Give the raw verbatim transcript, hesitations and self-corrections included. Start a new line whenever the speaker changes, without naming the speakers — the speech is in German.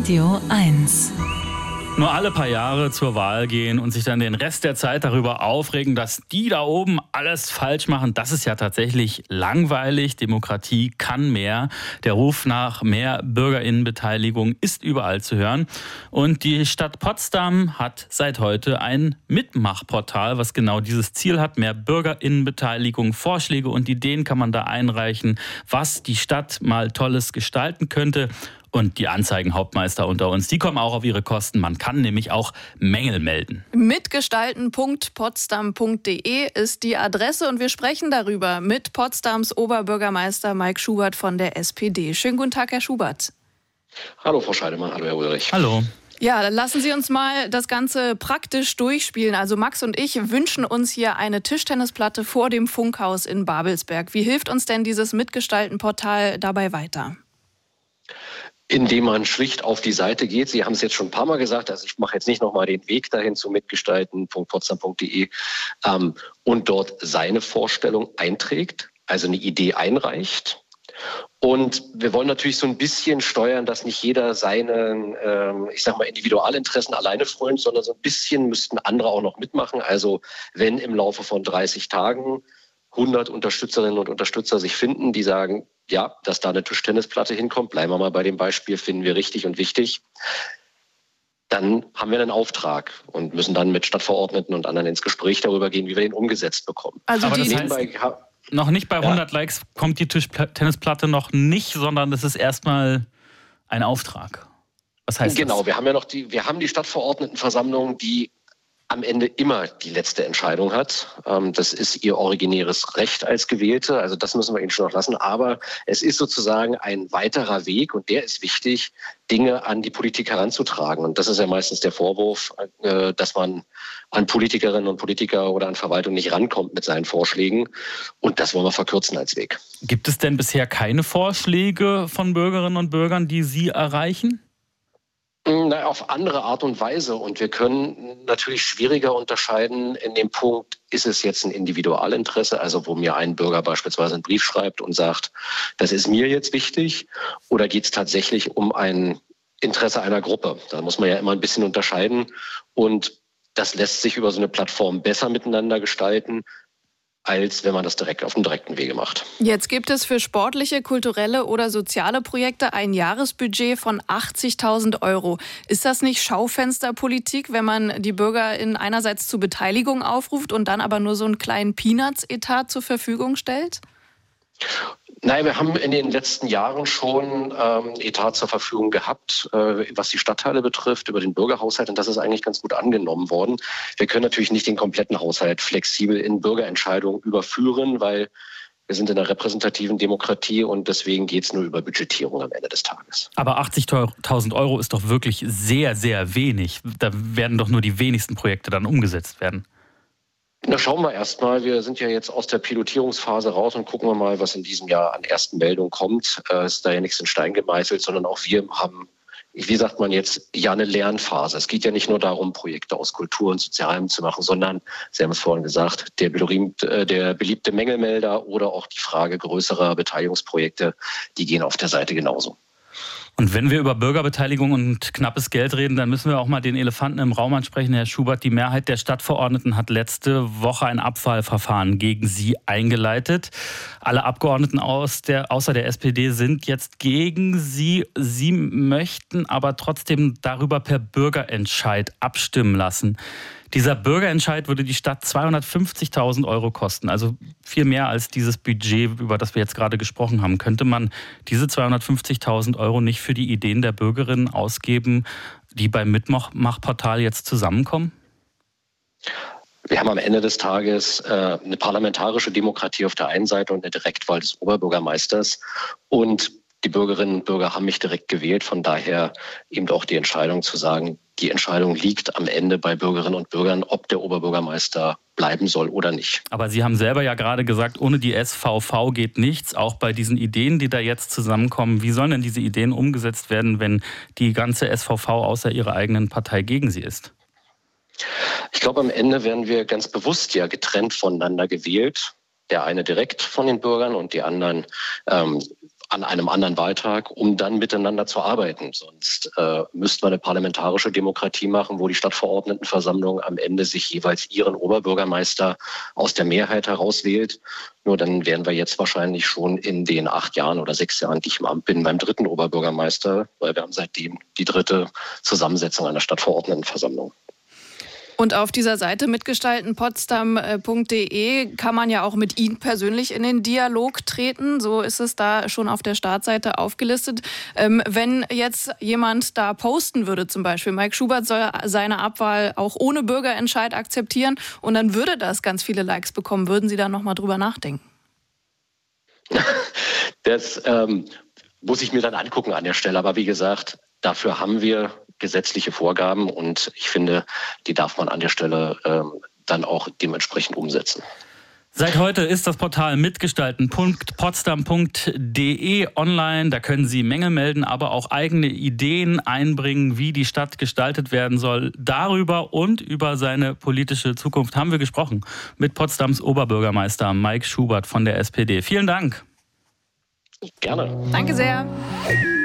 Radio eins.
Nur alle paar Jahre zur Wahl gehen und sich dann den Rest der Zeit darüber aufregen, dass die da oben alles falsch machen, das ist ja tatsächlich langweilig. Demokratie kann mehr. Der Ruf nach mehr Bürgerinnenbeteiligung ist überall zu hören. Und die Stadt Potsdam hat seit heute ein Mitmachportal, was genau dieses Ziel hat. Mehr Bürgerinnenbeteiligung, Vorschläge und Ideen kann man da einreichen, was die Stadt mal Tolles gestalten könnte. Und die Anzeigenhauptmeister unter uns, die kommen auch auf ihre Kosten. Man kann nämlich auch Mängel melden.
Mitgestalten punkt potsdam punkt de ist die Adresse und wir sprechen darüber mit Potsdams Oberbürgermeister Mike Schubert von der S P D. Schönen guten Tag, Herr Schubert.
Hallo, Frau Scheidemann. Hallo, Herr Ulrich.
Hallo.
Ja, dann lassen Sie uns mal das Ganze praktisch durchspielen. Also Max und ich wünschen uns hier eine Tischtennisplatte vor dem Funkhaus in Babelsberg. Wie hilft uns denn dieses Mitgestalten-Portal dabei weiter?
Indem man schlicht auf die Seite geht. Sie haben es jetzt schon ein paar Mal gesagt, also ich mache jetzt nicht nochmal den Weg dahin zu mitgestalten punkt potsdam punkt de ähm, und dort seine Vorstellung einträgt, also eine Idee einreicht. Und wir wollen natürlich so ein bisschen steuern, dass nicht jeder seine, ähm, ich sag mal, Individualinteressen alleine frönt, sondern so ein bisschen müssten andere auch noch mitmachen. Also wenn im Laufe von dreißig Tagen hundert Unterstützerinnen und Unterstützer sich finden, die sagen, ja, dass da eine Tischtennisplatte hinkommt, bleiben wir mal bei dem Beispiel, finden wir richtig und wichtig, dann haben wir einen Auftrag und müssen dann mit Stadtverordneten und anderen ins Gespräch darüber gehen, wie wir den umgesetzt bekommen.
Also
Aber
die
das
heißt,
nebenbei,
noch nicht bei hundert
ja.
Likes kommt die Tischtennisplatte noch nicht, sondern es ist erstmal ein Auftrag. Was heißt
genau,
das?
Genau, wir haben ja noch die, wir haben die Stadtverordnetenversammlung, die am Ende immer die letzte Entscheidung hat. Das ist ihr originäres Recht als Gewählte, also das müssen wir ihnen schon noch lassen. Aber es ist sozusagen ein weiterer Weg und der ist wichtig, Dinge an die Politik heranzutragen. Und das ist ja meistens der Vorwurf, dass man an Politikerinnen und Politiker oder an Verwaltung nicht rankommt mit seinen Vorschlägen. Und das wollen wir verkürzen als Weg.
Gibt es denn bisher keine Vorschläge von Bürgerinnen und Bürgern, die Sie erreichen?
Na, auf andere Art und Weise. Und wir können natürlich schwieriger unterscheiden in dem Punkt, ist es jetzt ein Individualinteresse, also wo mir ein Bürger beispielsweise einen Brief schreibt und sagt, das ist mir jetzt wichtig, oder geht es tatsächlich um ein Interesse einer Gruppe? Da muss man ja immer ein bisschen unterscheiden. Und das lässt sich über so eine Plattform besser miteinander gestalten, als wenn man das direkt auf dem direkten Wege macht.
Jetzt gibt es für sportliche, kulturelle oder soziale Projekte ein Jahresbudget von achtzigtausend Euro. Ist das nicht Schaufensterpolitik, wenn man die BürgerInnen einerseits zur Beteiligung aufruft und dann aber nur so einen kleinen Peanuts-Etat zur Verfügung stellt?
Nein, wir haben in den letzten Jahren schon ähm, Etat zur Verfügung gehabt, äh, was die Stadtteile betrifft, über den Bürgerhaushalt. Und das ist eigentlich ganz gut angenommen worden. Wir können natürlich nicht den kompletten Haushalt flexibel in Bürgerentscheidungen überführen, weil wir sind in einer repräsentativen Demokratie und deswegen geht es nur über Budgetierung am Ende des Tages.
Aber achtzigtausend Euro ist doch wirklich sehr, sehr wenig. Da werden doch nur die wenigsten Projekte dann umgesetzt werden.
Na, schauen wir erst mal. Wir sind ja jetzt aus der Pilotierungsphase raus und gucken wir mal, was in diesem Jahr an ersten Meldungen kommt. Es äh, ist da ja nichts in Stein gemeißelt, sondern auch wir haben, wie sagt man jetzt, ja eine Lernphase. Es geht ja nicht nur darum, Projekte aus Kultur und Sozialem zu machen, sondern, Sie haben es vorhin gesagt, der, berühmte, der beliebte Mängelmelder oder auch die Frage größerer Beteiligungsprojekte, die gehen auf der Seite genauso.
Und wenn wir über Bürgerbeteiligung und knappes Geld reden, dann müssen wir auch mal den Elefanten im Raum ansprechen, Herr Schubert. Die Mehrheit der Stadtverordneten hat letzte Woche ein Abwahlverfahren gegen Sie eingeleitet. Alle Abgeordneten aus der, außer der S P D sind jetzt gegen Sie. Sie möchten aber trotzdem darüber per Bürgerentscheid abstimmen lassen. Dieser Bürgerentscheid würde die Stadt zweihundertfünfzigtausend Euro kosten, also viel mehr als dieses Budget, über das wir jetzt gerade gesprochen haben. Könnte man diese zweihundertfünfzigtausend Euro nicht für die Ideen der Bürgerinnen ausgeben, die beim Mitmachportal jetzt zusammenkommen?
Wir haben am Ende des Tages äh, eine parlamentarische Demokratie auf der einen Seite und eine Direktwahl des Oberbürgermeisters. Und die Bürgerinnen und Bürger haben mich direkt gewählt. Von daher eben auch die Entscheidung zu sagen, die Entscheidung liegt am Ende bei Bürgerinnen und Bürgern, ob der Oberbürgermeister bleiben soll oder nicht.
Aber Sie haben selber ja gerade gesagt, ohne die S V V geht nichts. Auch bei diesen Ideen, die da jetzt zusammenkommen. Wie sollen denn diese Ideen umgesetzt werden, wenn die ganze S V V außer Ihrer eigenen Partei gegen Sie ist?
Ich glaube, am Ende werden wir ganz bewusst ja getrennt voneinander gewählt. Der eine direkt von den Bürgern und die anderen ähm, an einem anderen Wahltag, um dann miteinander zu arbeiten. Sonst äh, müssten wir eine parlamentarische Demokratie machen, wo die Stadtverordnetenversammlung am Ende sich jeweils ihren Oberbürgermeister aus der Mehrheit herauswählt. Nur dann wären wir jetzt wahrscheinlich schon in den acht Jahren oder sechs Jahren, die ich im Amt bin, beim dritten Oberbürgermeister, weil wir haben seitdem die dritte Zusammensetzung einer Stadtverordnetenversammlung.
Und auf dieser Seite mitgestalten potsdam punkt de kann man ja auch mit Ihnen persönlich in den Dialog treten. So ist es da schon auf der Startseite aufgelistet. Ähm, wenn jetzt jemand da posten würde, zum Beispiel, Mike Schubert soll seine Abwahl auch ohne Bürgerentscheid akzeptieren und dann würde das ganz viele Likes bekommen, würden Sie da nochmal drüber nachdenken?
Das ähm, muss ich mir dann angucken an der Stelle. Aber wie gesagt, dafür haben wir gesetzliche Vorgaben und ich finde, die darf man an der Stelle ähm, dann auch dementsprechend umsetzen.
Seit heute ist das Portal mitgestalten punkt potsdam punkt de online. Da können Sie Mängel melden, aber auch eigene Ideen einbringen, wie die Stadt gestaltet werden soll. Darüber und über seine politische Zukunft haben wir gesprochen mit Potsdams Oberbürgermeister Mike Schubert von der S P D. Vielen Dank.
Gerne.
Danke sehr.